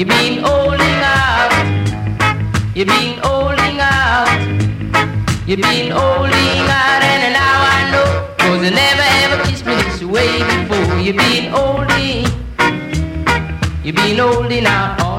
You've been holding out. You've been holding out. You've been holding out, and now I know, 'cause you never ever kissed me this way before. You've been holding out